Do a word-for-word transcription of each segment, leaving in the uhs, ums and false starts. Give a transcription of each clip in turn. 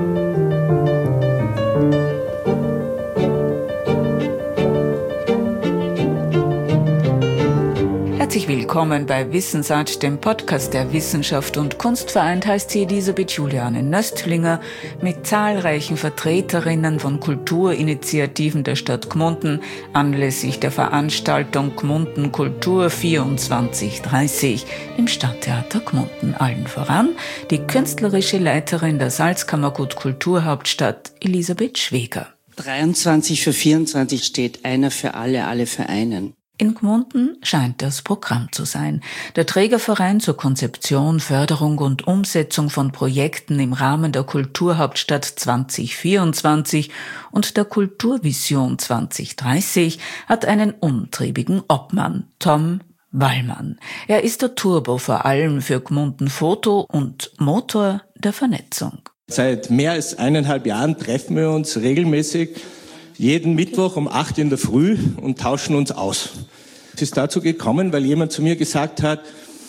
Herzlich willkommen bei Wissensart, dem Podcast der Wissenschaft und Kunst. Vereint heißt sie Elisabeth Juliane Nöstlinger mit zahlreichen Vertreterinnen von Kulturinitiativen der Stadt Gmunden anlässlich der Veranstaltung Gmunden Kultur vierundzwanzig dreißig im Stadttheater Gmunden. Allen voran die künstlerische Leiterin der Salzkammergut Kulturhauptstadt Elisabeth Schweger. dreiundzwanzig für vierundzwanzig steht einer für alle, alle für einen. In Gmunden scheint das Programm zu sein. Der Trägerverein zur Konzeption, Förderung und Umsetzung von Projekten im Rahmen der Kulturhauptstadt zwanzig vierundzwanzig und der Kulturvision zwanzig dreißig hat einen umtriebigen Obmann, Tom Wallmann. Er ist der Turbo vor allem für Gmunden Foto und Motor der Vernetzung. Seit mehr als eineinhalb Jahren treffen wir uns regelmäßig jeden Mittwoch um acht in der Früh und tauschen uns aus. Es ist dazu gekommen, weil jemand zu mir gesagt hat,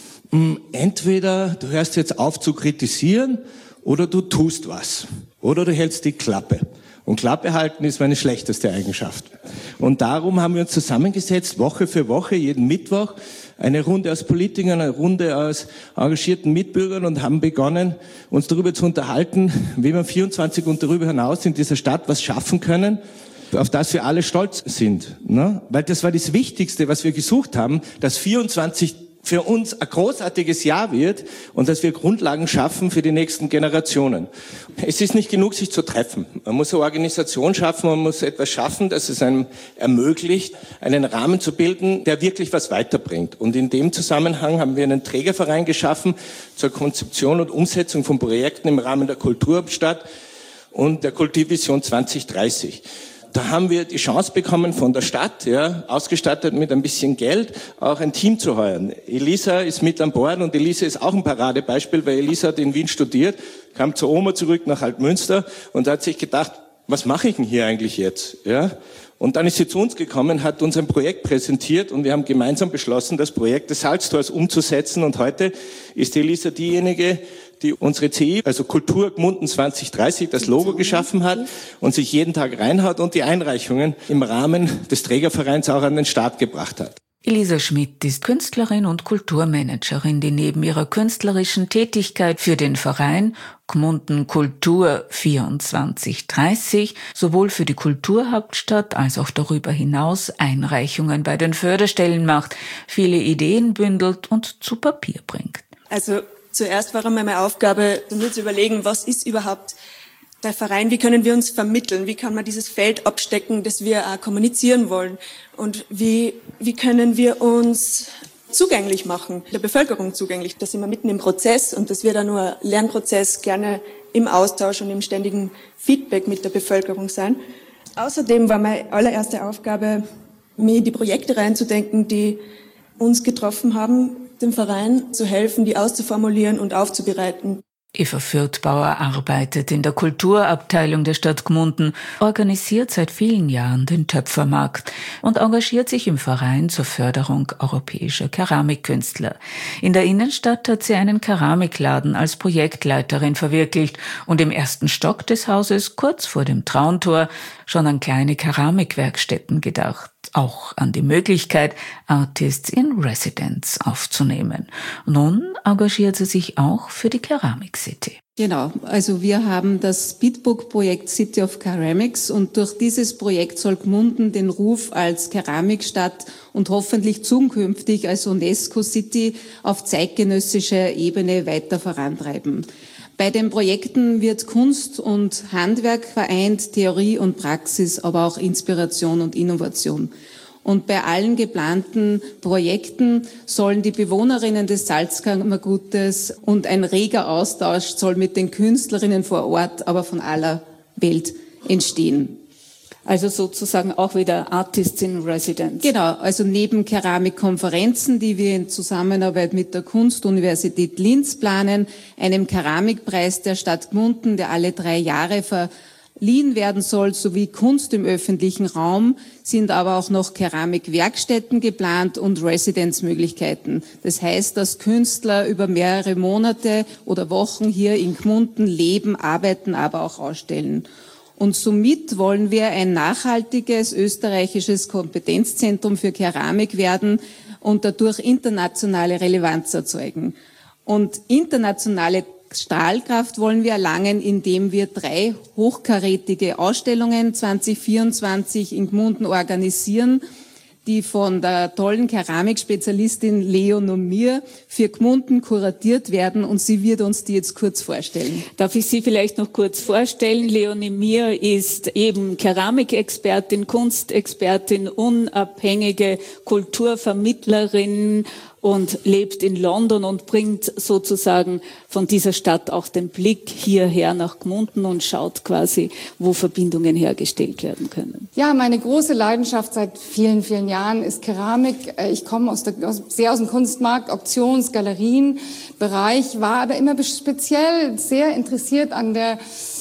entweder du hörst jetzt auf zu kritisieren oder du tust was. Oder du hältst die Klappe. Und Klappe halten ist meine schlechteste Eigenschaft. Und darum haben wir uns zusammengesetzt, Woche für Woche, jeden Mittwoch, eine Runde aus Politikern, eine Runde aus engagierten Mitbürgern und haben begonnen, uns darüber zu unterhalten, wie wir vierundzwanzig und darüber hinaus in dieser Stadt was schaffen können, auf das wir alle stolz sind. Ne? Weil das war das Wichtigste, was wir gesucht haben, dass vierundzwanzig für uns ein großartiges Jahr wird und dass wir Grundlagen schaffen für die nächsten Generationen. Es ist nicht genug, sich zu treffen. Man muss eine Organisation schaffen, man muss etwas schaffen, das es einem ermöglicht, einen Rahmen zu bilden, der wirklich was weiterbringt. Und in dem Zusammenhang haben wir einen Trägerverein geschaffen zur Konzeption und Umsetzung von Projekten im Rahmen der Kulturhauptstadt und der Kulturvision zwanzig dreißig. Da haben wir die Chance bekommen von der Stadt, ja, ausgestattet mit ein bisschen Geld, auch ein Team zu heuern. Elisa ist mit an Bord und Elisa ist auch ein Paradebeispiel, weil Elisa hat in Wien studiert, kam zur Oma zurück nach Altmünster und hat sich gedacht, was mache ich denn hier eigentlich jetzt? Ja? Und dann ist sie zu uns gekommen, hat uns ein Projekt präsentiert und wir haben gemeinsam beschlossen, das Projekt des Salztors umzusetzen. Und heute ist Elisa diejenige, die unsere C I, also Kultur Gmunden zwanzig dreißig, das Logo geschaffen hat und sich jeden Tag reinhaut und die Einreichungen im Rahmen des Trägervereins auch an den Start gebracht hat. Elisa Schmidt ist Künstlerin und Kulturmanagerin, die neben ihrer künstlerischen Tätigkeit für den Verein Gmunden Kultur vierundzwanzig dreißig sowohl für die Kulturhauptstadt als auch darüber hinaus Einreichungen bei den Förderstellen macht, viele Ideen bündelt und zu Papier bringt. Also zuerst war einmal meine Aufgabe, nur zu überlegen, was ist überhaupt der Verein, wie können wir uns vermitteln, wie kann man dieses Feld abstecken, das wir auch kommunizieren wollen und wie, wie können wir uns zugänglich machen, der Bevölkerung zugänglich. Da sind wir mitten im Prozess und das wird auch nur ein Lernprozess, gerne im Austausch und im ständigen Feedback mit der Bevölkerung sein. Außerdem war meine allererste Aufgabe, mir in die Projekte reinzudenken, die uns getroffen haben, dem Verein zu helfen, die auszuformulieren und aufzubereiten. Eva Fürthbauer arbeitet in der Kulturabteilung der Stadt Gmunden, organisiert seit vielen Jahren den Töpfermarkt und engagiert sich im Verein zur Förderung europäischer Keramikkünstler. In der Innenstadt hat sie einen Keramikladen als Projektleiterin verwirklicht und im ersten Stock des Hauses, kurz vor dem Trauntor, schon an kleine Keramikwerkstätten gedacht. Auch an die Möglichkeit, Artists in Residence aufzunehmen. Nun engagiert sie sich auch für die Keramik City. Genau, also wir haben das Speedbook-Projekt City of Ceramics und durch dieses Projekt soll Gmunden den Ruf als Keramikstadt und hoffentlich zukünftig als UNESCO-City auf zeitgenössischer Ebene weiter vorantreiben. Bei den Projekten wird Kunst und Handwerk vereint, Theorie und Praxis, aber auch Inspiration und Innovation. Und bei allen geplanten Projekten sollen die Bewohnerinnen des Salzkammergutes und ein reger Austausch soll mit den Künstlerinnen vor Ort, aber von aller Welt entstehen. Also sozusagen auch wieder Artists in Residence. Genau, also neben Keramikkonferenzen, die wir in Zusammenarbeit mit der Kunstuniversität Linz planen, einem Keramikpreis der Stadt Gmunden, der alle drei Jahre verliehen werden soll, sowie Kunst im öffentlichen Raum, sind aber auch noch Keramikwerkstätten geplant und Residenzmöglichkeiten. Das heißt, dass Künstler über mehrere Monate oder Wochen hier in Gmunden leben, arbeiten, aber auch ausstellen. Und somit wollen wir ein nachhaltiges österreichisches Kompetenzzentrum für Keramik werden und dadurch internationale Relevanz erzeugen. Und internationale Strahlkraft wollen wir erlangen, indem wir drei hochkarätige Ausstellungen zwanzig vierundzwanzig in Gmunden organisieren, die von der tollen Keramikspezialistin Leonie Mier für Gmunden kuratiert werden, und sie wird uns die jetzt kurz vorstellen. Darf ich Sie vielleicht noch kurz vorstellen? Leonie Mier ist eben Keramikexpertin, Kunstexpertin, unabhängige Kulturvermittlerin und lebt in London und bringt sozusagen von dieser Stadt auch den Blick hierher nach Gmunden und schaut quasi, wo Verbindungen hergestellt werden können. Ja, meine große Leidenschaft seit vielen, vielen Jahren ist Keramik. Ich komme aus der, aus, sehr aus dem Kunstmarkt, Auktions-, Galerienbereich, war aber immer speziell sehr interessiert an der,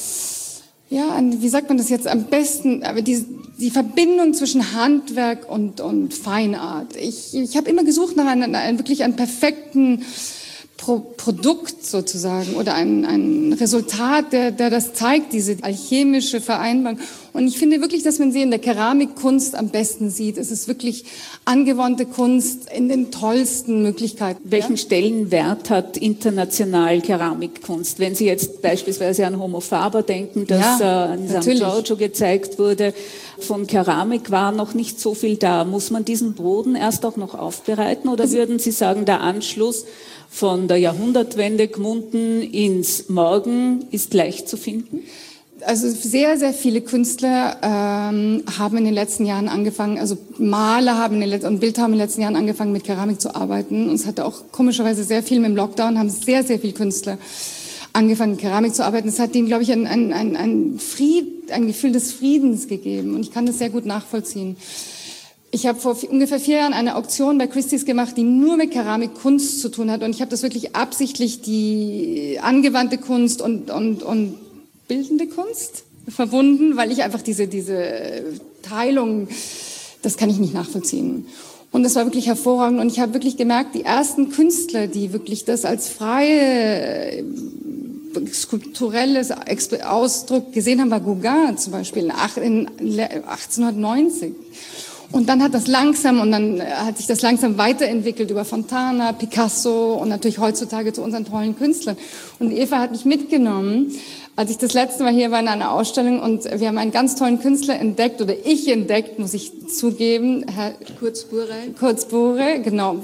ja, an, wie sagt man das jetzt am besten, aber die, die Verbindung zwischen Handwerk und, und Feinart. Ich, ich habe immer gesucht nach einem, einem wirklich einem perfekten Pro Produkt sozusagen oder ein, ein Resultat, der, der das zeigt, diese alchemische Vereinbarung. Und ich finde wirklich, dass man sie in der Keramikkunst am besten sieht. Es ist wirklich angewandte Kunst in den tollsten Möglichkeiten. Welchen ja? Stellenwert hat international Keramikkunst? Wenn Sie jetzt beispielsweise an Homo Faber denken, das ja, äh, in Sankt Giorgio gezeigt wurde, von Keramik war noch nicht so viel da. Muss man diesen Boden erst auch noch aufbereiten oder also, würden Sie sagen, der Anschluss von der Jahrhundertwende Gmunden ins Morgen ist leicht zu finden? Also sehr, sehr viele Künstler ähm, haben in den letzten Jahren angefangen, also Maler haben in den letzten, und Bildhauer haben in den letzten Jahren angefangen, mit Keramik zu arbeiten. Und es hatte auch komischerweise sehr viel mit dem Lockdown, haben sehr, sehr viele Künstler angefangen, Keramik zu arbeiten. Es hat ihnen, glaube ich, ein, ein, ein, ein, Fried, ein Gefühl des Friedens gegeben. Und ich kann das sehr gut nachvollziehen. Ich habe vor ungefähr vier Jahren eine Auktion bei Christie's gemacht, die nur mit Keramikkunst zu tun hat. Und ich habe das wirklich absichtlich die angewandte Kunst und, und, und bildende Kunst verbunden, weil ich einfach diese, diese Teilung, das kann ich nicht nachvollziehen. Und das war wirklich hervorragend. Und ich habe wirklich gemerkt, die ersten Künstler, die wirklich das als freie skulpturelles Ausdruck gesehen haben, war Gauguin zum Beispiel in achtzehnhundertneunzig. Und dann hat das langsam, und dann hat sich das langsam weiterentwickelt über Fontana, Picasso und natürlich heutzutage zu unseren tollen Künstlern. Und Eva hat mich mitgenommen, als ich das letzte Mal hier war in einer Ausstellung, und wir haben einen ganz tollen Künstler entdeckt, oder ich entdeckt, muss ich zugeben, Herr Kurzbure. Kurzbure, genau.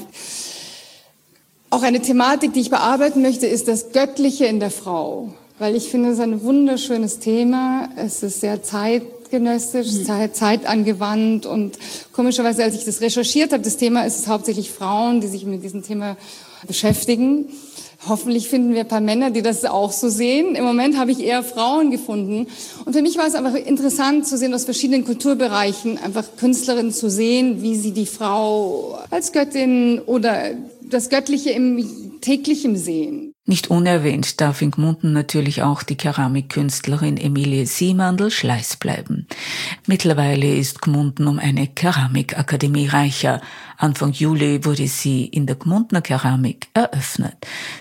Auch eine Thematik, die ich bearbeiten möchte, ist das Göttliche in der Frau. Weil ich finde, es ist ein wunderschönes Thema. Es ist sehr zeitgenössisch, mhm. zeit, zeitangewandt, und komischerweise, als ich das recherchiert habe, das Thema ist es hauptsächlich Frauen, die sich mit diesem Thema beschäftigen. Hoffentlich finden wir ein paar Männer, die das auch so sehen. Im Moment habe ich eher Frauen gefunden. Und für mich war es einfach interessant zu sehen, aus verschiedenen Kulturbereichen einfach Künstlerinnen zu sehen, wie sie die Frau als Göttin oder das Göttliche im täglichen sehen. Nicht unerwähnt darf in Gmunden natürlich auch die Keramikkünstlerin Emilie Siemandl-Schleiß bleiben. Mittlerweile ist Gmunden um eine Keramikakademie reicher. Anfang Juli wurde sie in der Gmundner Keramik eröffnet.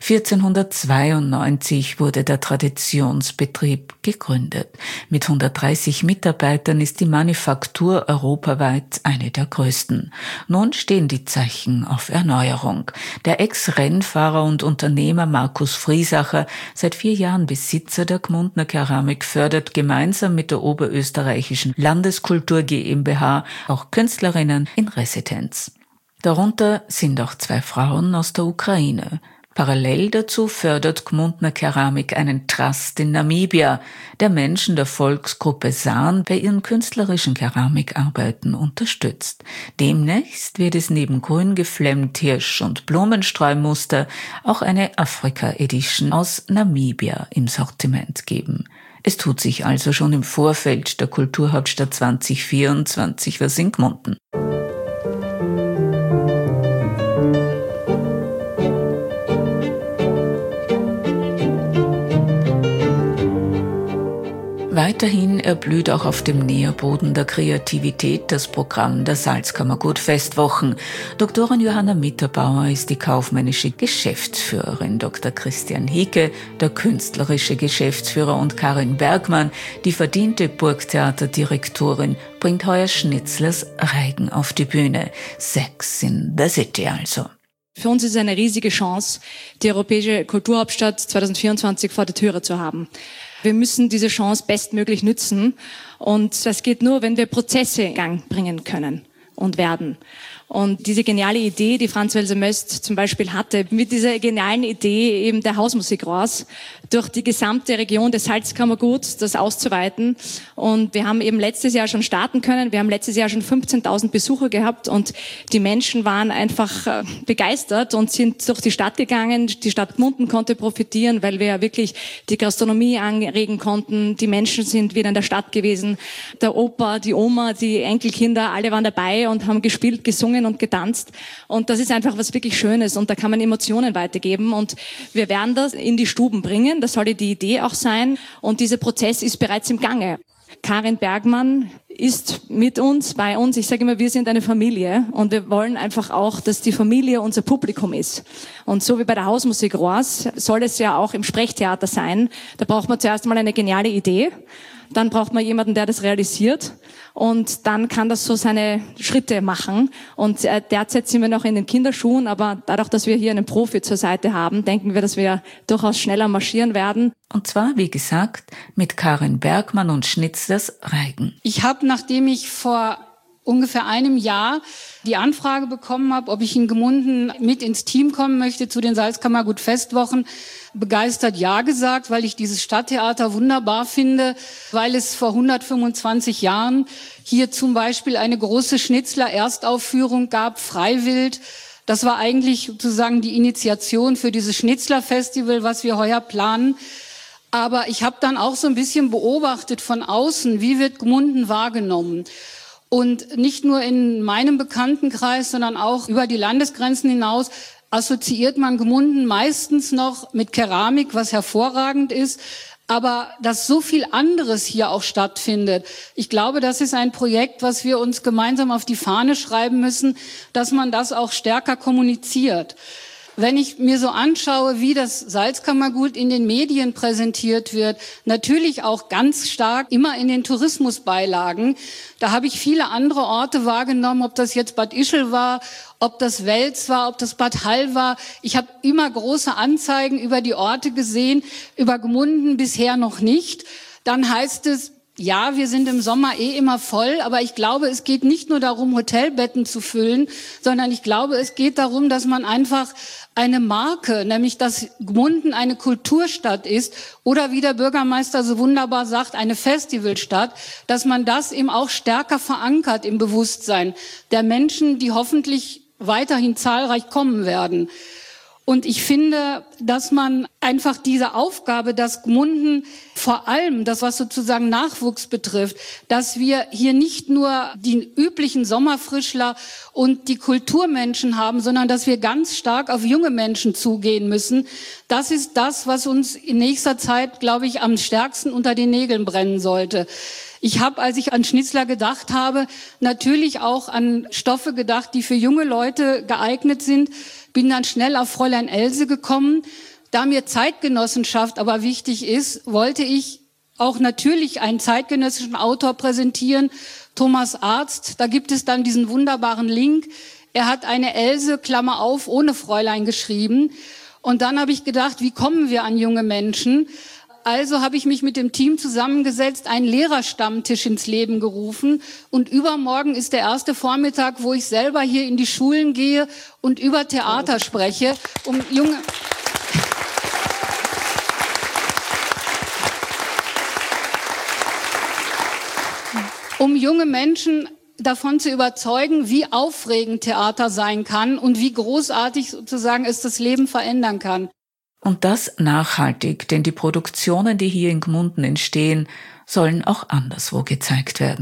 vierzehnhundertzweiundneunzig wurde der Traditionsbetrieb gegründet. Mit hundertdreißig Mitarbeitern ist die Manufaktur europaweit eine der größten. Nun stehen die Zeichen auf Erneuerung. Der Ex-Rennfahrer und Unternehmer Markus Friesacher, seit vier Jahren Besitzer der Gmundner Keramik, fördert gemeinsam mit der Oberösterreichischen Landeskultur GmbH auch Künstlerinnen in Residenz. Darunter sind auch zwei Frauen aus der Ukraine. Parallel dazu fördert Gmundner Keramik einen Trust in Namibia, der Menschen der Volksgruppe San bei ihren künstlerischen Keramikarbeiten unterstützt. Demnächst wird es neben grün geflemmt, Hirsch- und Blumenstreumuster auch eine Afrika-Edition aus Namibia im Sortiment geben. Es tut sich also schon im Vorfeld der Kulturhauptstadt zwanzig vierundzwanzig was in Gmunden. Weiterhin erblüht auch auf dem Nährboden der Kreativität das Programm der Salzkammergut Festwochen. Doktorin Johanna Mitterbauer ist die kaufmännische Geschäftsführerin, Doktor Christian Hiecke, der künstlerische Geschäftsführer, und Karin Bergmann, die verdiente Burgtheaterdirektorin, bringt heuer Schnitzlers Reigen auf die Bühne. Sex in the City also. Für uns ist es eine riesige Chance, die Europäische Kulturhauptstadt zwanzig vierundzwanzig vor der Türe zu haben. Wir müssen diese Chance bestmöglich nützen, und das geht nur, wenn wir Prozesse in Gang bringen können und werden. Und diese geniale Idee, die Franz Welser Möst zum Beispiel hatte, mit dieser genialen Idee eben der Hausmusik raus, durch die gesamte Region des Salzkammerguts das auszuweiten. Und wir haben eben letztes Jahr schon starten können. Wir haben letztes Jahr schon fünfzehntausend Besucher gehabt, und die Menschen waren einfach begeistert und sind durch die Stadt gegangen. Die Stadt Gmunden konnte profitieren, weil wir ja wirklich die Gastronomie anregen konnten. Die Menschen sind wieder in der Stadt gewesen. Der Opa, die Oma, die Enkelkinder, alle waren dabei und haben gespielt, gesungen und getanzt. Und das ist einfach was wirklich Schönes, und da kann man Emotionen weitergeben, und wir werden das in die Stuben bringen. Das soll die Idee auch sein, und dieser Prozess ist bereits im Gange. Karin Bergmann ist mit uns, bei uns. Ich sage immer, wir sind eine Familie, und wir wollen einfach auch, dass die Familie unser Publikum ist. Und so wie bei der Hausmusik Rohrs soll es ja auch im Sprechtheater sein. Da braucht man zuerst mal eine geniale Idee, dann braucht man jemanden, der das realisiert, und dann kann das so seine Schritte machen. Und äh, derzeit sind wir noch in den Kinderschuhen, aber dadurch, dass wir hier einen Profi zur Seite haben, denken wir, dass wir durchaus schneller marschieren werden. Und zwar, wie gesagt, mit Karin Bergmann und Schnitzlers Reigen. Ich habe, nachdem ich vor ungefähr einem Jahr die Anfrage bekommen habe, ob ich in Gmunden mit ins Team kommen möchte zu den Salzkammergut Festwochen, begeistert ja gesagt, weil ich dieses Stadttheater wunderbar finde, weil es vor hundertfünfundzwanzig Jahren hier zum Beispiel eine große Schnitzler-Erstaufführung gab, Freiwild. Das war eigentlich sozusagen die Initiation für dieses Schnitzler-Festival, was wir heuer planen. Aber ich habe dann auch so ein bisschen beobachtet von außen, wie wird Gmunden wahrgenommen. Und nicht nur in meinem Bekanntenkreis, sondern auch über die Landesgrenzen hinaus assoziiert man Gmunden meistens noch mit Keramik, was hervorragend ist, aber dass so viel anderes hier auch stattfindet. Ich glaube, das ist ein Projekt, was wir uns gemeinsam auf die Fahne schreiben müssen, dass man das auch stärker kommuniziert. Wenn ich mir so anschaue, wie das Salzkammergut in den Medien präsentiert wird, natürlich auch ganz stark immer in den Tourismusbeilagen, da habe ich viele andere Orte wahrgenommen, ob das jetzt Bad Ischl war, ob das Wels war, ob das Bad Hall war. Ich habe immer große Anzeigen über die Orte gesehen, über Gmunden bisher noch nicht. Dann heißt es, ja, wir sind im Sommer eh immer voll, aber ich glaube, es geht nicht nur darum, Hotelbetten zu füllen, sondern ich glaube, es geht darum, dass man einfach eine Marke, nämlich dass Gmunden eine Kulturstadt ist oder wie der Bürgermeister so wunderbar sagt, eine Festivalstadt, dass man das eben auch stärker verankert im Bewusstsein der Menschen, die hoffentlich weiterhin zahlreich kommen werden. Und ich finde, dass man einfach diese Aufgabe, dass Gmunden vor allem das, was sozusagen Nachwuchs betrifft, dass wir hier nicht nur die üblichen Sommerfrischler und die Kulturmenschen haben, sondern dass wir ganz stark auf junge Menschen zugehen müssen. Das ist das, was uns in nächster Zeit, glaube ich, am stärksten unter den Nägeln brennen sollte. Ich habe, als ich an Schnitzler gedacht habe, natürlich auch an Stoffe gedacht, die für junge Leute geeignet sind. Bin dann schnell auf Fräulein Else gekommen. Da mir Zeitgenossenschaft aber wichtig ist, wollte ich auch natürlich einen zeitgenössischen Autor präsentieren, Thomas Arzt. Da gibt es dann diesen wunderbaren Link. Er hat eine Else, Klammer auf, ohne Fräulein geschrieben. Und dann habe ich gedacht, wie kommen wir an junge Menschen? Also habe ich mich mit dem Team zusammengesetzt, einen Lehrerstammtisch ins Leben gerufen. Und übermorgen ist der erste Vormittag, wo ich selber hier in die Schulen gehe und über Theater spreche, um junge... um junge Menschen davon zu überzeugen, wie aufregend Theater sein kann und wie großartig sozusagen es das Leben verändern kann. Und das nachhaltig, denn die Produktionen, die hier in Gmunden entstehen, sollen auch anderswo gezeigt werden.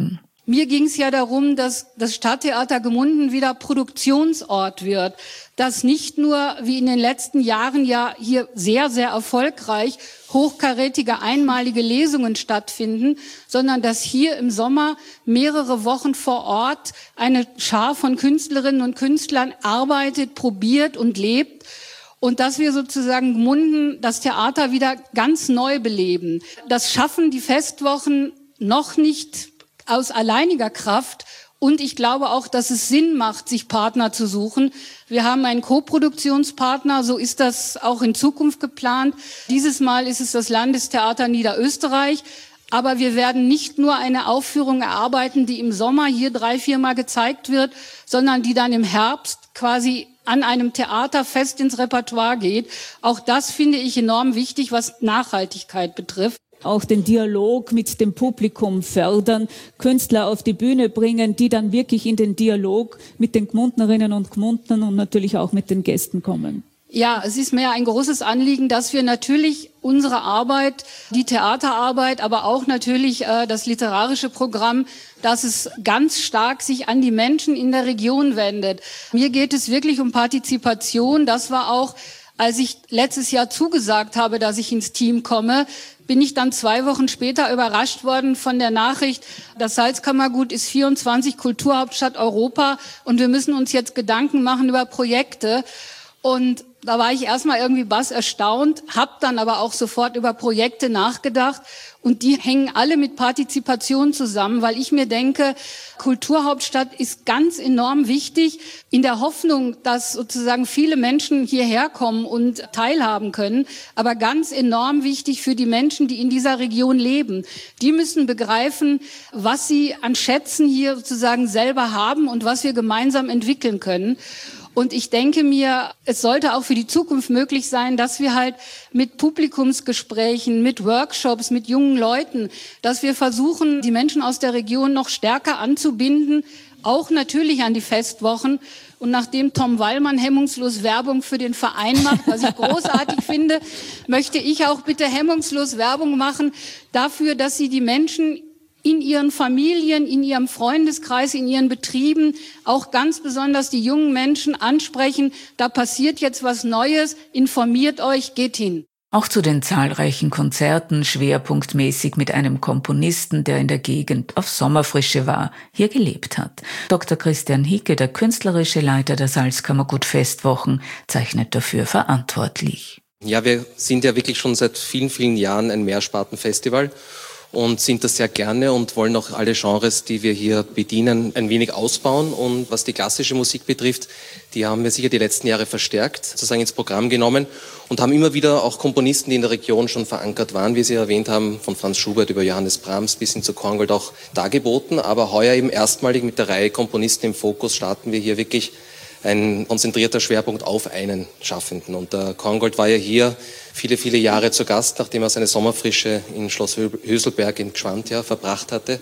Mir ging es ja darum, dass das Stadttheater Gmunden wieder Produktionsort wird, dass nicht nur wie in den letzten Jahren ja hier sehr, sehr erfolgreich hochkarätige einmalige Lesungen stattfinden, sondern dass hier im Sommer mehrere Wochen vor Ort eine Schar von Künstlerinnen und Künstlern arbeitet, probiert und lebt. Und dass wir sozusagen Gmunden, das Theater wieder ganz neu beleben. Das schaffen die Festwochen noch nicht aus alleiniger Kraft. Und ich glaube auch, dass es Sinn macht, sich Partner zu suchen. Wir haben einen Co-Produktionspartner, so ist das auch in Zukunft geplant. Dieses Mal ist es das Landestheater Niederösterreich. Aber wir werden nicht nur eine Aufführung erarbeiten, die im Sommer hier drei, viermal gezeigt wird, sondern die dann im Herbst quasi an einem Theater fest ins Repertoire geht. Auch das finde ich enorm wichtig, was Nachhaltigkeit betrifft. Auch den Dialog mit dem Publikum fördern, Künstler auf die Bühne bringen, die dann wirklich in den Dialog mit den Gmundnerinnen und Gmundnern und natürlich auch mit den Gästen kommen. Ja, es ist mir ein großes Anliegen, dass wir natürlich unsere Arbeit, die Theaterarbeit, aber auch natürlich äh, das literarische Programm, dass es ganz stark sich an die Menschen in der Region wendet. Mir geht es wirklich um Partizipation. Das war auch, als ich letztes Jahr zugesagt habe, dass ich ins Team komme, bin ich dann zwei Wochen später überrascht worden von der Nachricht, das Salzkammergut ist vierundzwanzig Kulturhauptstadt Europa und wir müssen uns jetzt Gedanken machen über Projekte. Und da war ich erstmal irgendwie bass erstaunt, habe dann aber auch sofort über Projekte nachgedacht und die hängen alle mit Partizipation zusammen, weil ich mir denke, Kulturhauptstadt ist ganz enorm wichtig in der Hoffnung, dass sozusagen viele Menschen hierher kommen und teilhaben können, aber ganz enorm wichtig für die Menschen, die in dieser Region leben. Die müssen begreifen, was sie an Schätzen hier sozusagen selber haben und was wir gemeinsam entwickeln können. Und ich denke mir, es sollte auch für die Zukunft möglich sein, dass wir halt mit Publikumsgesprächen, mit Workshops, mit jungen Leuten, dass wir versuchen, die Menschen aus der Region noch stärker anzubinden, auch natürlich an die Festwochen. Und nachdem Tom Wallmann hemmungslos Werbung für den Verein macht, was ich großartig finde, möchte ich auch bitte hemmungslos Werbung machen dafür, dass sie die Menschen in ihren Familien, in ihrem Freundeskreis, in ihren Betrieben, auch ganz besonders die jungen Menschen ansprechen, da passiert jetzt was Neues, informiert euch, geht hin. Auch zu den zahlreichen Konzerten, schwerpunktmäßig mit einem Komponisten, der in der Gegend auf Sommerfrische war, hier gelebt hat. Doktor Christian Hicke, der künstlerische Leiter der Salzkammergut Festwochen, zeichnet dafür verantwortlich. Ja, wir sind ja wirklich schon seit vielen, vielen Jahren ein Mehrspartenfestival und sind das sehr gerne und wollen auch alle Genres, die wir hier bedienen, ein wenig ausbauen. Und was die klassische Musik betrifft, die haben wir sicher die letzten Jahre verstärkt, sozusagen ins Programm genommen und haben immer wieder auch Komponisten, die in der Region schon verankert waren, wie Sie erwähnt haben, von Franz Schubert über Johannes Brahms bis hin zu Korngold auch dargeboten. Aber heuer eben erstmalig mit der Reihe Komponisten im Fokus starten wir hier wirklich ein konzentrierter Schwerpunkt auf einen Schaffenden. Und der Korngold war ja hier viele, viele Jahre zu Gast, nachdem er seine Sommerfrische in Schloss Höselberg in Gschwand ja verbracht hatte.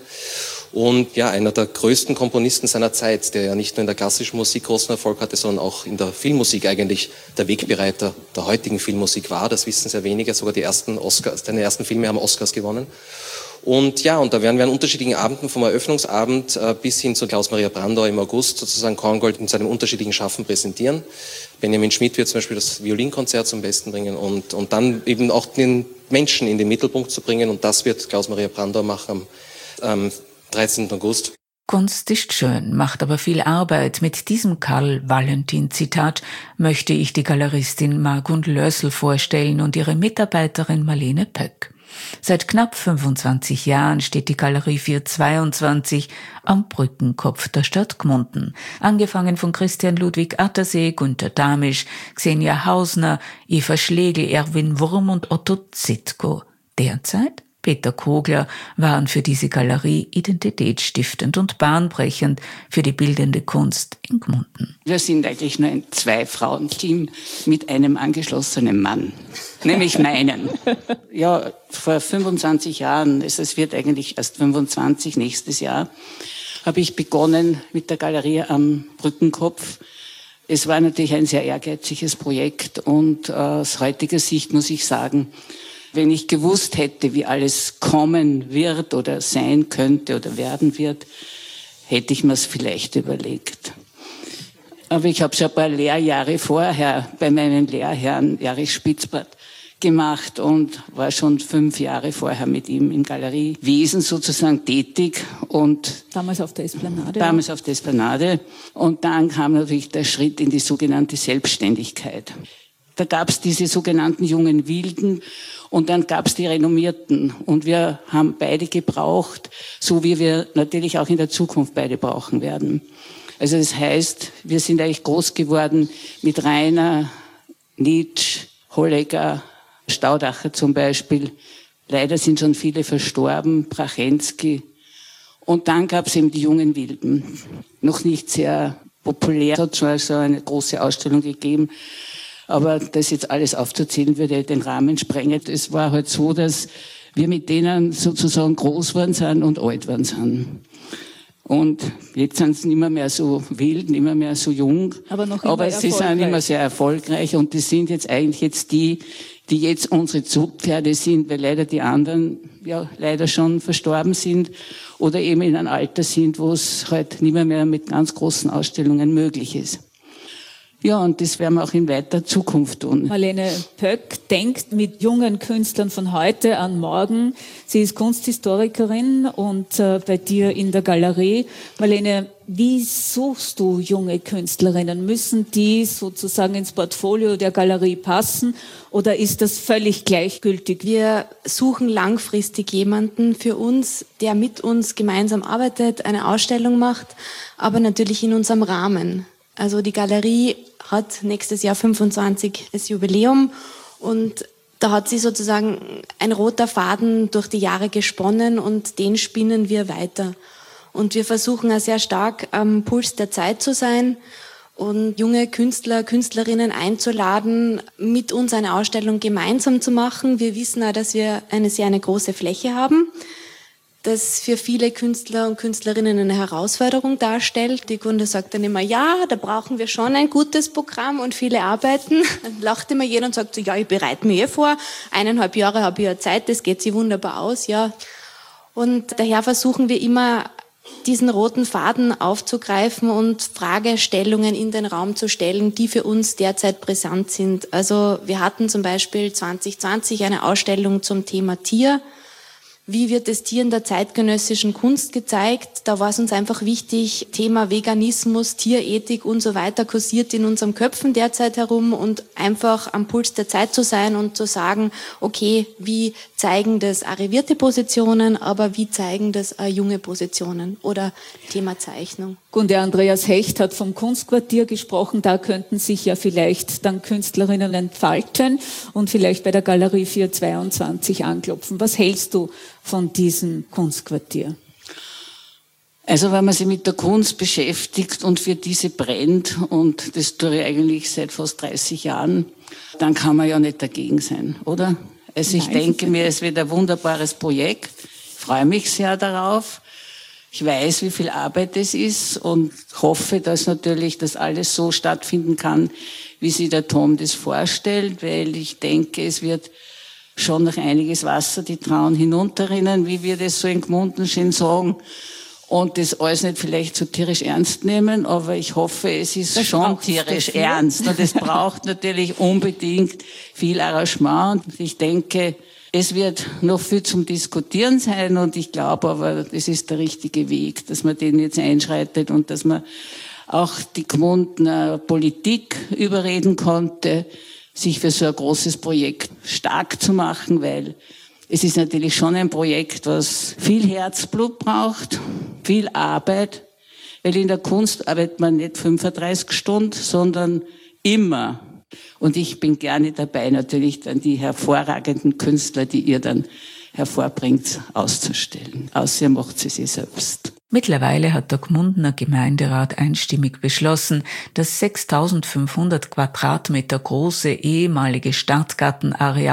Und ja, einer der größten Komponisten seiner Zeit, der ja nicht nur in der klassischen Musik großen Erfolg hatte, sondern auch in der Filmmusik eigentlich der Wegbereiter der heutigen Filmmusik war. Das wissen sehr wenige, sogar die ersten Oscars, seine ersten Filme haben Oscars gewonnen. Und ja, und da werden wir an unterschiedlichen Abenden, vom Eröffnungsabend äh, bis hin zu Klaus-Maria Brandauer im August sozusagen Korngold in seinem unterschiedlichen Schaffen präsentieren. Benjamin Schmidt wird zum Beispiel das Violinkonzert zum Besten bringen und, und dann eben auch den Menschen in den Mittelpunkt zu bringen. Und das wird Klaus-Maria Brandauer machen am, am dreizehnten August. Kunst ist schön, macht aber viel Arbeit. Mit diesem Karl-Valentin-Zitat möchte ich die Galeristin Margund Lössl vorstellen und ihre Mitarbeiterin Marlene Pöck. Seit knapp fünfundzwanzig Jahren steht die Galerie vierhundertzweiundzwanzig am Brückenkopf der Stadt Gmunden. Angefangen von Christian Ludwig Attersee, Günter Damisch, Xenia Hausner, Eva Schlegel, Erwin Wurm und Otto Zitko. Derzeit Peter Kogler waren für diese Galerie identitätsstiftend und bahnbrechend für die bildende Kunst in Gmunden. Wir sind eigentlich nur ein Zwei-Frauen-Team mit einem angeschlossenen Mann, nämlich meinen. Ja, vor fünfundzwanzig Jahren, es wird eigentlich erst fünfundzwanzig nächstes Jahr, habe ich begonnen mit der Galerie am Brückenkopf. Es war natürlich ein sehr ehrgeiziges Projekt und aus heutiger Sicht muss ich sagen, Wenn ich gewusst hätte, wie alles kommen wird oder sein könnte oder werden wird, hätte ich mir es vielleicht überlegt. Aber ich habe schon ein paar Lehrjahre vorher bei meinem Lehrherrn Erich Spitzbart gemacht und war schon fünf Jahre vorher mit ihm im Galeriewesen sozusagen tätig. Und damals auf der Esplanade. Damals auf der Esplanade. Und dann kam natürlich der Schritt in die sogenannte Selbstständigkeit. Da gab es diese sogenannten jungen Wilden und dann gab es die Renommierten. Und wir haben beide gebraucht, so wie wir natürlich auch in der Zukunft beide brauchen werden. Also das heißt, wir sind eigentlich groß geworden mit Rainer, Nitsch, Holleger, Staudacher zum Beispiel. Leider sind schon viele verstorben, Prachensky. Und dann gab es eben die jungen Wilden. Noch nicht sehr populär, es hat schon also eine große Ausstellung gegeben. Aber das jetzt alles aufzuzählen, würde den Rahmen sprengen. Es war halt so, dass wir mit denen sozusagen groß geworden sind und alt geworden sind. Und jetzt sind sie nicht mehr, mehr so wild, nicht mehr, mehr so jung. Aber, noch Aber sie sind immer sehr erfolgreich und das sind jetzt eigentlich jetzt die, die jetzt unsere Zugpferde sind, weil leider die anderen ja leider schon verstorben sind oder eben in einem Alter sind, wo es halt nicht mehr, mehr mit ganz großen Ausstellungen möglich ist. Ja, und das werden wir auch in weiter Zukunft tun. Marlene Pöck denkt mit jungen Künstlern von heute an morgen. Sie ist Kunsthistorikerin und äh, bei dir in der Galerie. Marlene, wie suchst du junge Künstlerinnen? Müssen die sozusagen ins Portfolio der Galerie passen oder ist das völlig gleichgültig? Wir suchen langfristig jemanden für uns, der mit uns gemeinsam arbeitet, eine Ausstellung macht, aber natürlich in unserem Rahmen. Also die Galerie hat nächstes Jahr fünfundzwanzigstes Jubiläum und da hat sie sozusagen ein roter Faden durch die Jahre gesponnen und den spinnen wir weiter. Und wir versuchen auch sehr stark am Puls der Zeit zu sein und junge Künstler, Künstlerinnen einzuladen, mit uns eine Ausstellung gemeinsam zu machen. Wir wissen auch, dass wir eine sehr eine große Fläche haben, das für viele Künstler und Künstlerinnen eine Herausforderung darstellt. Die Kunde sagt dann immer, ja, da brauchen wir schon ein gutes Programm und viele Arbeiten. Dann lacht immer jeder und sagt so, ja, ich bereite mir eh vor, eineinhalb Jahre habe ich ja Zeit, das geht sich wunderbar aus, ja. Und daher versuchen wir immer, diesen roten Faden aufzugreifen und Fragestellungen in den Raum zu stellen, die für uns derzeit brisant sind. Also wir hatten zum Beispiel zwanzig zwanzig eine Ausstellung zum Thema Tier. Wie wird das Tier in der zeitgenössischen Kunst gezeigt? Da war es uns einfach wichtig, Thema Veganismus, Tierethik und so weiter kursiert in unseren Köpfen derzeit herum und einfach am Puls der Zeit zu sein und zu sagen, okay, wie zeigen das arrivierte Positionen, aber wie zeigen das äh, junge Positionen oder Thema Zeichnung. Und der Andreas Hecht hat vom Kunstquartier gesprochen, da könnten sich ja vielleicht dann Künstlerinnen entfalten und vielleicht bei der Galerie vierhundertzweiundzwanzig anklopfen. Was hältst du von diesem Kunstquartier? Also wenn man sich mit der Kunst beschäftigt und für diese brennt, und das tue ich eigentlich seit fast dreißig Jahren, dann kann man ja nicht dagegen sein, oder? Also ich Nein, denke mir, es wird ein wunderbares Projekt. Ich freue mich sehr darauf. Ich weiß, wie viel Arbeit es ist und hoffe, dass natürlich das alles so stattfinden kann, wie sich der Tom das vorstellt, weil ich denke, es wird schon noch einiges Wasser die Trauen hinunterrinnen, wie wir das so in Gmunden schön sagen. Und das alles nicht vielleicht so tierisch ernst nehmen, aber ich hoffe, es ist das schon tierisch ernst. Und es braucht natürlich unbedingt viel Arrangement. Und ich denke, es wird noch viel zum Diskutieren sein und ich glaube aber, das ist der richtige Weg, dass man den jetzt einschreitet und dass man auch die Gmundner Politik überreden konnte, sich für so ein großes Projekt stark zu machen, weil es ist natürlich schon ein Projekt, was viel Herzblut braucht, viel Arbeit, weil in der Kunst arbeitet man nicht fünfunddreißig Stunden, sondern immer. Und ich bin gerne dabei, natürlich dann die hervorragenden Künstler, die ihr dann hervorbringt, auszustellen. Außer ihr macht sie sich selbst. Mittlerweile hat der Gmundner Gemeinderat einstimmig beschlossen, das sechstausendfünfhundert Quadratmeter große ehemalige Stadtgartenareal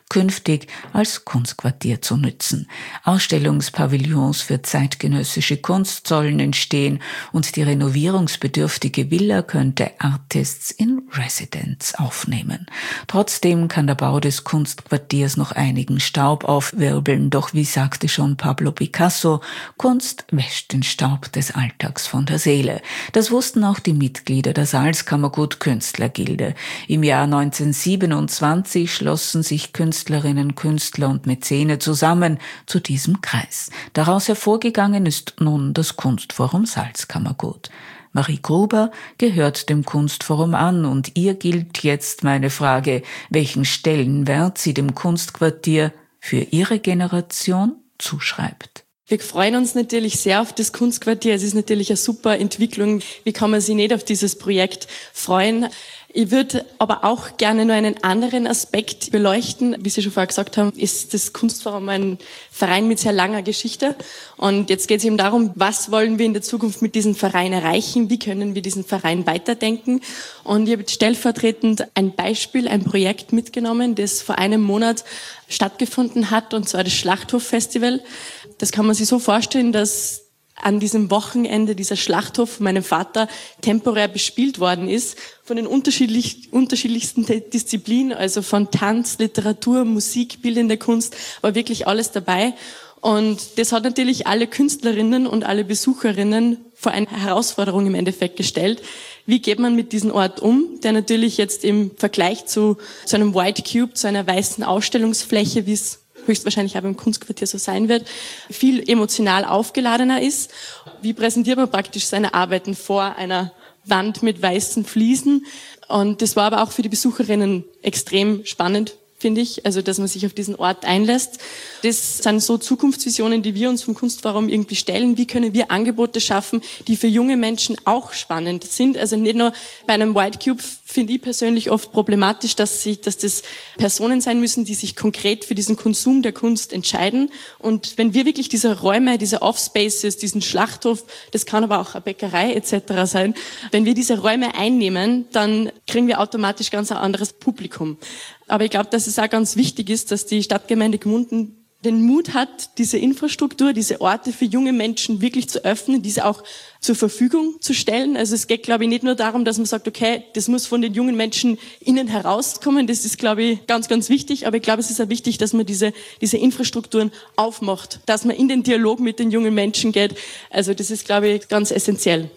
künftig als Kunstquartier zu nützen. Ausstellungspavillons für zeitgenössische Kunst sollen entstehen und die renovierungsbedürftige Villa könnte Artists in Residence aufnehmen. Trotzdem kann der Bau des Kunstquartiers noch einigen Staub aufwirbeln, doch wie sagte schon Pablo Picasso, Kunst wäscht den Staub des Alltags von der Seele. Das wussten auch die Mitglieder der Salzkammergut Künstlergilde. Im Jahr neunzehnhundertsiebenundzwanzig schlossen sich Künstlerinnen, Künstler und Mäzene zusammen zu diesem Kreis. Daraus hervorgegangen ist nun das Kunstforum Salzkammergut. Marie Gruber gehört dem Kunstforum an und ihr gilt jetzt meine Frage, welchen Stellenwert sie dem Kunstquartier für ihre Generation zuschreibt. Wir freuen uns natürlich sehr auf das Kunstquartier. Es ist natürlich eine super Entwicklung. Wie kann man sich nicht auf dieses Projekt freuen? Ich würde aber auch gerne nur einen anderen Aspekt beleuchten. Wie Sie schon vorher gesagt haben, ist das Kunstforum ein Verein mit sehr langer Geschichte. Und jetzt geht es eben darum, was wollen wir in der Zukunft mit diesem Verein erreichen? Wie können wir diesen Verein weiterdenken? Und ich habe stellvertretend ein Beispiel, ein Projekt mitgenommen, das vor einem Monat stattgefunden hat, und zwar das Schlachthof-Festival. Das kann man sich so vorstellen, dass an diesem Wochenende dieser Schlachthof von meinem Vater temporär bespielt worden ist, von den unterschiedlich, unterschiedlichsten Disziplinen, also von Tanz, Literatur, Musik, bildende Kunst, war wirklich alles dabei. Und das hat natürlich alle Künstlerinnen und alle Besucherinnen vor eine Herausforderung im Endeffekt gestellt. Wie geht man mit diesem Ort um, der natürlich jetzt im Vergleich zu, zu einem White Cube, zu einer weißen Ausstellungsfläche, wie es höchstwahrscheinlich auch im Kunstquartier so sein wird, viel emotional aufgeladener ist. Wie präsentiert man praktisch seine Arbeiten vor einer Wand mit weißen Fliesen? Und das war aber auch für die Besucherinnen extrem spannend, finde ich, also dass man sich auf diesen Ort einlässt. Das sind so Zukunftsvisionen, die wir uns vom Kunstforum irgendwie stellen. Wie können wir Angebote schaffen, die für junge Menschen auch spannend sind? Also nicht nur bei einem White Cube finde ich persönlich oft problematisch, dass, sie, dass das Personen sein müssen, die sich konkret für diesen Konsum der Kunst entscheiden. Und wenn wir wirklich diese Räume, diese Off-Spaces, diesen Schlachthof, das kann aber auch eine Bäckerei et cetera sein, wenn wir diese Räume einnehmen, dann kriegen wir automatisch ganz ein anderes Publikum. Aber ich glaube, dass es auch ganz wichtig ist, dass die Stadtgemeinde Gmunden den Mut hat, diese Infrastruktur, diese Orte für junge Menschen wirklich zu öffnen, diese auch zur Verfügung zu stellen. Also es geht, glaube ich, nicht nur darum, dass man sagt, okay, das muss von den jungen Menschen innen herauskommen. Das ist, glaube ich, ganz, ganz wichtig. Aber ich glaube, es ist auch wichtig, dass man diese, diese Infrastrukturen aufmacht, dass man in den Dialog mit den jungen Menschen geht. Also das ist, glaube ich, ganz essentiell.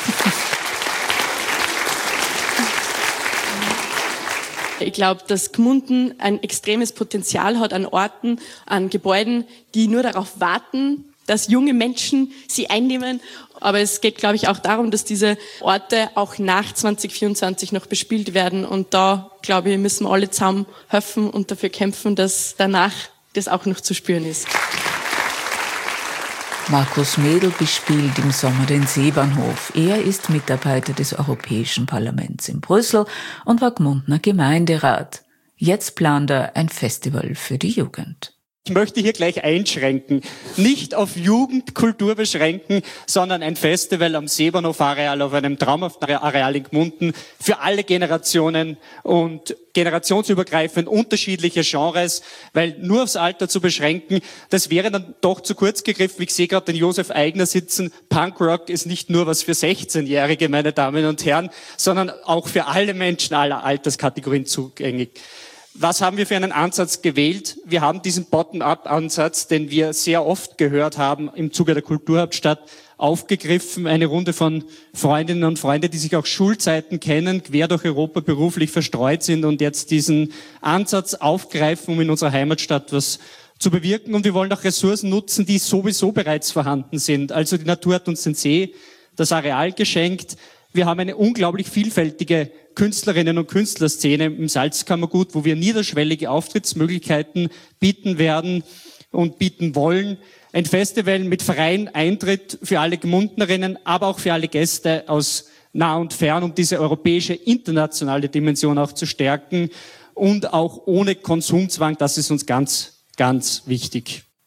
Ich glaube, dass Gmunden ein extremes Potenzial hat an Orten, an Gebäuden, die nur darauf warten, dass junge Menschen sie einnehmen. Aber es geht, glaube ich, auch darum, dass diese Orte auch nach zwanzig vierundzwanzig noch bespielt werden. Und da, glaube ich, müssen wir alle zusammen helfen und dafür kämpfen, dass danach das auch noch zu spüren ist. Markus Mädel bespielt im Sommer den Seebahnhof. Er ist Mitarbeiter des Europäischen Parlaments in Brüssel und war Gmundner Gemeinderat. Jetzt plant er ein Festival für die Jugend. Ich möchte hier gleich einschränken, nicht auf Jugendkultur beschränken, sondern ein Festival am Seebahnhof-Areal, auf einem traumhaften Areal in Gmunden für alle Generationen und generationsübergreifend unterschiedliche Genres, weil nur aufs Alter zu beschränken, das wäre dann doch zu kurz gegriffen. Ich sehe gerade den Josef Eigner sitzen. Punkrock ist nicht nur was für sechzehnjährige, meine Damen und Herren, sondern auch für alle Menschen aller Alterskategorien zugänglich. Was haben wir für einen Ansatz gewählt? Wir haben diesen Bottom-up-Ansatz, den wir sehr oft gehört haben im Zuge der Kulturhauptstadt, aufgegriffen. Eine Runde von Freundinnen und Freunden, die sich auch Schulzeiten kennen, quer durch Europa beruflich verstreut sind und jetzt diesen Ansatz aufgreifen, um in unserer Heimatstadt was zu bewirken. Und wir wollen auch Ressourcen nutzen, die sowieso bereits vorhanden sind. Also die Natur hat uns den See, das Areal geschenkt. Wir haben eine unglaublich vielfältige Künstlerinnen- und Künstlerszene im Salzkammergut, wo wir niederschwellige Auftrittsmöglichkeiten bieten werden und bieten wollen. Ein Festival mit freiem Eintritt für alle Gmundnerinnen, aber auch für alle Gäste aus nah und fern, um diese europäische, internationale Dimension auch zu stärken und auch ohne Konsumzwang. Das ist uns ganz, ganz wichtig.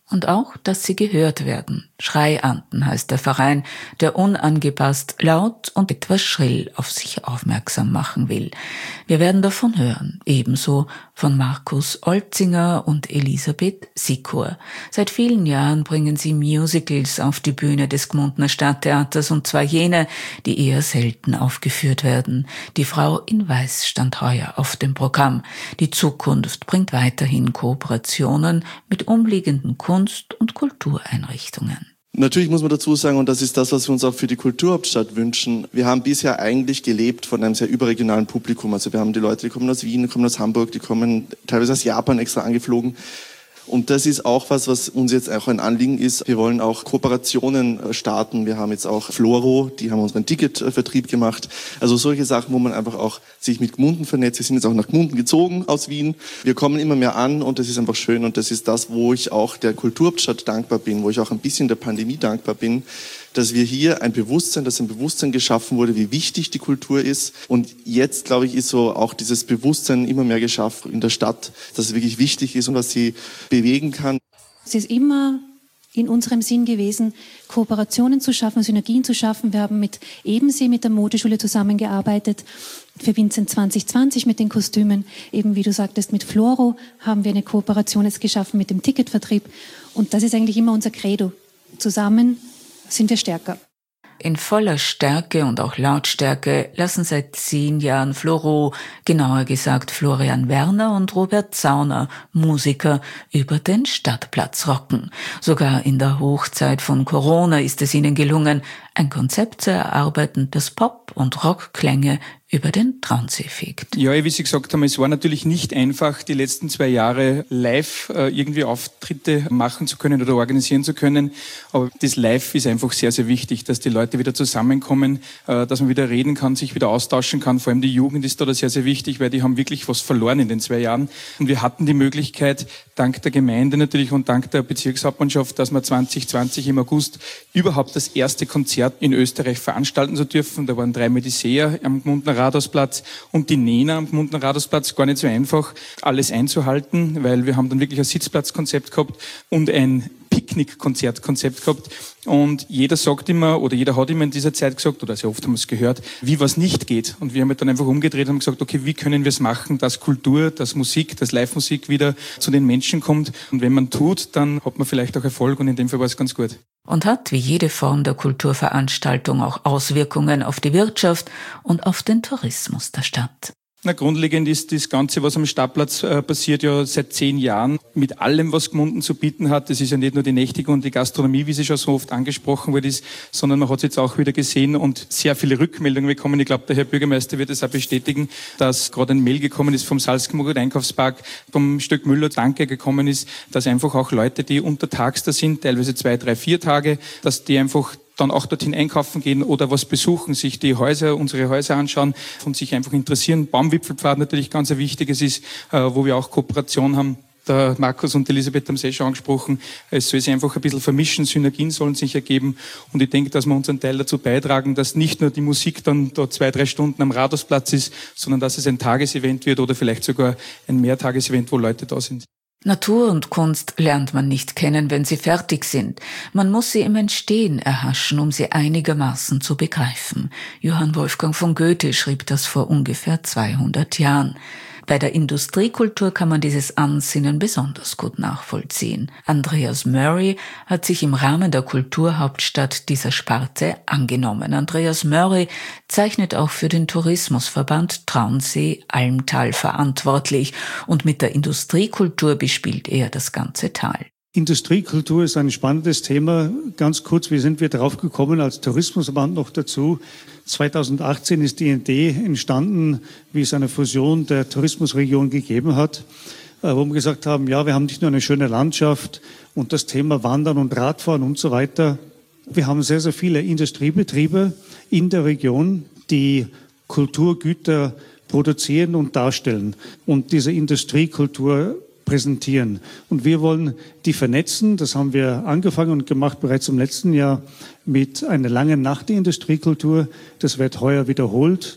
Und auch, dass sie gehört werden. Schreianten heißt der Verein, der unangepasst, laut und etwas schrill auf sich aufmerksam machen will. Wir werden davon hören, ebenso von Markus Olzinger und Elisabeth Sikor. Seit vielen Jahren bringen sie Musicals auf die Bühne des Gmundner Stadttheaters, und zwar jene, die eher selten aufgeführt werden. Die Frau in Weiß stand heuer auf dem Programm. Die Zukunft bringt weiterhin Kooperationen mit umliegenden Kunst- und Kultureinrichtungen. Natürlich muss man dazu sagen, und das ist das, was wir uns auch für die Kulturhauptstadt wünschen, wir haben bisher eigentlich gelebt von einem sehr überregionalen Publikum. Also wir haben die Leute, die kommen aus Wien, die kommen aus Hamburg, die kommen teilweise aus Japan extra angeflogen. Und das ist auch was, was uns jetzt auch ein Anliegen ist. Wir wollen auch Kooperationen starten. Wir haben jetzt auch Floro, die haben unseren Ticketvertrieb gemacht. Also solche Sachen, wo man einfach auch sich mit Gmunden vernetzt. Wir sind jetzt auch nach Gmunden gezogen aus Wien. Wir kommen immer mehr an und das ist einfach schön. Und das ist das, wo ich auch der Kulturhauptstadt dankbar bin, wo ich auch ein bisschen der Pandemie dankbar bin, dass wir hier ein Bewusstsein, dass ein Bewusstsein geschaffen wurde, wie wichtig die Kultur ist. Und jetzt, glaube ich, ist so auch dieses Bewusstsein immer mehr geschaffen in der Stadt, dass es wirklich wichtig ist und was sie bewegen kann. Es ist immer in unserem Sinn gewesen, Kooperationen zu schaffen, Synergien zu schaffen. Wir haben mit Ebensee, mit der Modeschule zusammengearbeitet. Für Vincent zwanzig zwanzig mit den Kostümen. Eben wie du sagtest, mit Floro haben wir eine Kooperation jetzt geschaffen mit dem Ticketvertrieb. Und das ist eigentlich immer unser Credo. Zusammen sind wir stärker. In voller Stärke und auch Lautstärke lassen seit zehn Jahren Floro, genauer gesagt Florian Werner und Robert Zauner, Musiker, über den Stadtplatz rocken. Sogar in der Hochzeit von Corona ist es ihnen gelungen, ein Konzept zu erarbeiten, das Pop- und Rockklänge über den Traunsee fegt. Ja, wie Sie gesagt haben, es war natürlich nicht einfach, die letzten zwei Jahre live äh, irgendwie Auftritte machen zu können oder organisieren zu können. Aber das Live ist einfach sehr, sehr wichtig, dass die Leute wieder zusammenkommen, äh, dass man wieder reden kann, sich wieder austauschen kann. Vor allem die Jugend ist da sehr, sehr wichtig, weil die haben wirklich was verloren in den zwei Jahren. Und wir hatten die Möglichkeit, dank der Gemeinde natürlich und dank der Bezirkshauptmannschaft, dass wir zwanzig zwanzig im August überhaupt das erste Konzert in Österreich veranstalten zu dürfen. Da waren drei Mediceer am Gmundner Rathausplatz und die Nena am Gmundner Rathausplatz. Gar nicht so einfach, alles einzuhalten, weil wir haben dann wirklich ein Sitzplatzkonzept gehabt und ein Picknick-Konzertkonzept gehabt. Und jeder sagt immer, oder jeder hat immer in dieser Zeit gesagt, oder sehr oft haben wir es gehört, wie was nicht geht. Und wir haben halt dann einfach umgedreht und haben gesagt, okay, wie können wir es machen, dass Kultur, dass Musik, dass Live-Musik wieder zu den Menschen kommt. Und wenn man tut, dann hat man vielleicht auch Erfolg und in dem Fall war es ganz gut. Und hat wie jede Form der Kulturveranstaltung auch Auswirkungen auf die Wirtschaft und auf den Tourismus der Stadt. Na, grundlegend ist das Ganze, was am Stadtplatz äh, passiert, ja seit zehn Jahren mit allem, was Gmunden zu bieten hat. Das ist ja nicht nur die Nächtige und die Gastronomie, wie sie schon so oft angesprochen wurde, ist, sondern man hat es jetzt auch wieder gesehen und sehr viele Rückmeldungen bekommen. Ich glaube, der Herr Bürgermeister wird es auch bestätigen, dass gerade ein Mail gekommen ist vom Salzkammergut Einkaufspark, vom Stück Müller, Danke gekommen ist, dass einfach auch Leute, die untertags da sind, teilweise zwei, drei, vier Tage, dass die einfach dann auch dorthin einkaufen gehen oder was besuchen, sich die Häuser, unsere Häuser anschauen und sich einfach interessieren. Baumwipfelpfad natürlich ganz ein wichtiges ist, wo wir auch Kooperation haben. Der Markus und Elisabeth haben es eh schon angesprochen. Es soll sich einfach ein bisschen vermischen, Synergien sollen sich ergeben. Und ich denke, dass wir unseren Teil dazu beitragen, dass nicht nur die Musik dann da zwei, drei Stunden am Rathausplatz ist, sondern dass es ein Tagesevent wird oder vielleicht sogar ein Mehrtagesevent, wo Leute da sind. Natur und Kunst lernt man nicht kennen, wenn sie fertig sind. Man muss sie im Entstehen erhaschen, um sie einigermaßen zu begreifen. Johann Wolfgang von Goethe schrieb das vor ungefähr zweihundert Jahren. Bei der Industriekultur kann man dieses Ansinnen besonders gut nachvollziehen. Andreas Murray hat sich im Rahmen der Kulturhauptstadt dieser Sparte angenommen. Andreas Murray zeichnet auch für den Tourismusverband Traunsee-Almtal verantwortlich und mit der Industriekultur bespielt er das ganze Tal. Industriekultur ist ein spannendes Thema. Ganz kurz, wie sind wir drauf gekommen als Tourismusverband noch dazu? zweitausendachtzehn ist die Idee entstanden, wie es eine Fusion der Tourismusregion gegeben hat, wo wir gesagt haben, ja, wir haben nicht nur eine schöne Landschaft und das Thema Wandern und Radfahren und so weiter. Wir haben sehr, sehr viele Industriebetriebe in der Region, die Kulturgüter produzieren und darstellen und diese Industriekultur präsentieren. Und wir wollen die vernetzen. Das haben wir angefangen und gemacht bereits im letzten Jahr mit einer langen Nacht der Industriekultur. Das wird heuer wiederholt.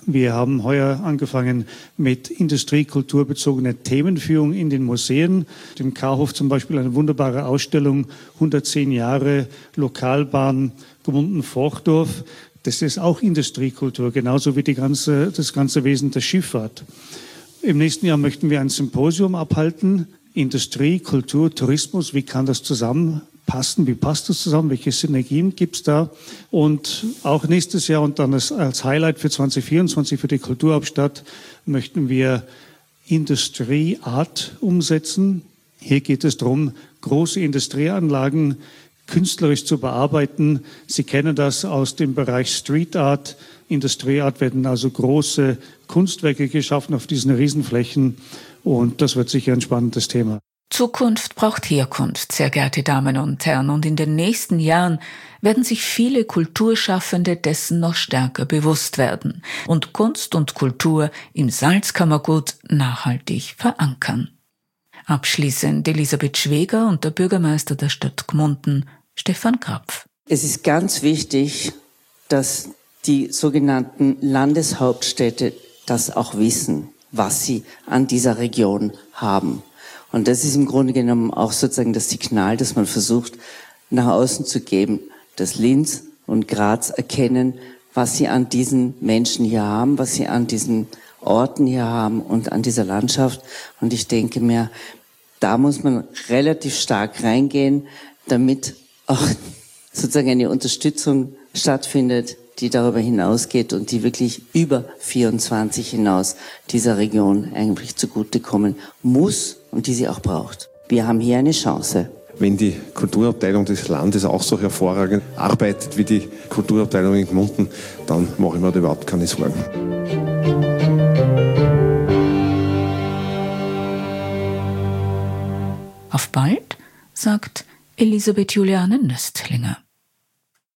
Wir haben heuer angefangen mit industriekulturbezogener Themenführung in den Museen. Im Karhof zum Beispiel eine wunderbare Ausstellung, hundertzehn Jahre Lokalbahn Gmunden-Forchdorf. Das ist auch Industriekultur, genauso wie die ganze, das ganze Wesen der Schifffahrt. Im nächsten Jahr möchten wir ein Symposium abhalten. Industrie, Kultur, Tourismus, wie kann das zusammenpassen? Wie passt das zusammen? Welche Synergien gibt es da? Und auch nächstes Jahr und dann als, als Highlight für zwanzig vierundzwanzig für die Kulturhauptstadt möchten wir Industrieart umsetzen. Hier geht es darum, große Industrieanlagen künstlerisch zu bearbeiten. Sie kennen das aus dem Bereich Street Art. Industrieart werden also große Kunstwerke geschaffen auf diesen Riesenflächen. Und das wird sicher ein spannendes Thema. Zukunft braucht Herkunft, sehr geehrte Damen und Herren. Und in den nächsten Jahren werden sich viele Kulturschaffende dessen noch stärker bewusst werden und Kunst und Kultur im Salzkammergut nachhaltig verankern. Abschließend Elisabeth Schweger und der Bürgermeister der Stadt Gmunden, Stefan Krapf. Es ist ganz wichtig, dass die sogenannten Landeshauptstädte das auch wissen, was sie an dieser Region haben. Und das ist im Grunde genommen auch sozusagen das Signal, das man versucht nach außen zu geben, dass Linz und Graz erkennen, was sie an diesen Menschen hier haben, was sie an diesen Orten hier haben und an dieser Landschaft. Und ich denke mir, da muss man relativ stark reingehen, damit auch sozusagen eine Unterstützung stattfindet, die darüber hinausgeht und die wirklich über vierundzwanzig hinaus dieser Region eigentlich zugutekommen muss und die sie auch braucht. Wir haben hier eine Chance. Wenn die Kulturabteilung des Landes auch so hervorragend arbeitet wie die Kulturabteilung in Gmunden, dann mache ich mir da überhaupt keine Sorgen. Auf bald, sagt Elisabeth Juliane Nöstlinger.